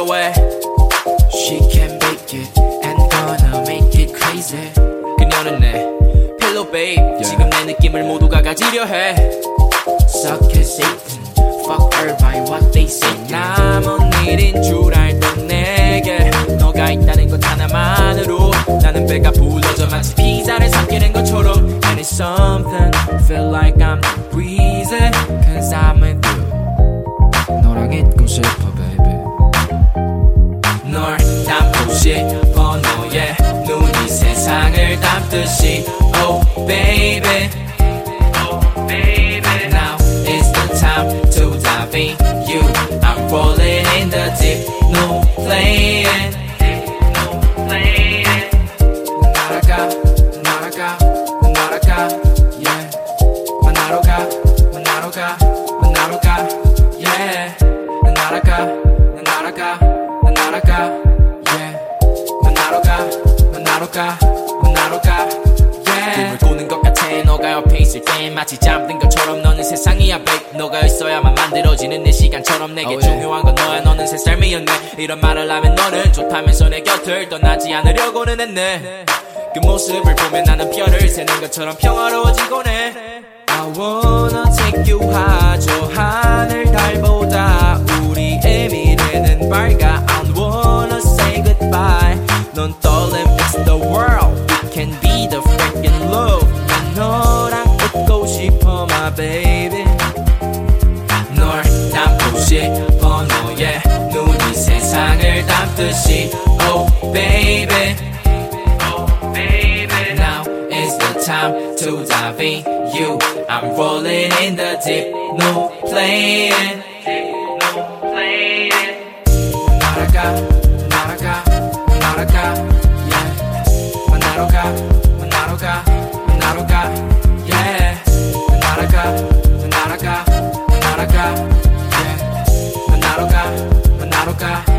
필요해. She can make it and gonna make it crazy. 그녀는 내 pillow babe. 지금 내 느낌을 모두가 가지려 해. Suck it Satan, fuck her by what they say. 남은 일인 줄 알던 내게 너가 있다는 것 하나만으로 나는 배가 불러져 마치 피자를 삼키는 것처럼. And it's something, feel like I'm breezy cause I'm with you. 너랑 있고 싶어 baby. 널 담고 싶어 너의 눈이 세상을 담듯이. Oh baby, oh baby. Now is the time to dive in you. I'm rolling in the deep, no playing, no playing. 날아가, 날아가, 날아가, yeah. 만나러 가, 만나러 가, 만나러 가, yeah. 날아가, 날아가, 날아가, yeah. 만나러 가, 만나러 가, 만나러 가, yeah. 꿈을 꾸는 것 같아 너가 옆에 있을 때 마치 잠든 것처럼. 너는 세상이야 babe. 너가 있어야만 만들어지는 내 시간처럼. 내게 중요한 건 너야. 너는 새 삶이었네. 이런 말을 하면 너는 좋다면서 내 곁을 떠나지 않으려고는 했네. 그 모습을 보면 나는 별을 세는 것처럼 평화로워지곤 해. I wanna take you high. 저 하늘 달보다 우리의 미래는 밝아. I wanna say goodbye. 넌 떨림 it's the world. We can be the freaking love. 난 너랑 있고 싶어 my baby. 널 담고 싶어 너의 눈이 세상을 담듯이. Oh baby, oh baby. Now is the time to dive in you. I'm rolling in the deep, no playing, no playing. 날아가, 날아가, 날아가, yeah. 만나러 가, 만나러 가, 만나러 가, yeah. 날아가, 날아가, 날아가, yeah. 만나러 가, 만나러 가.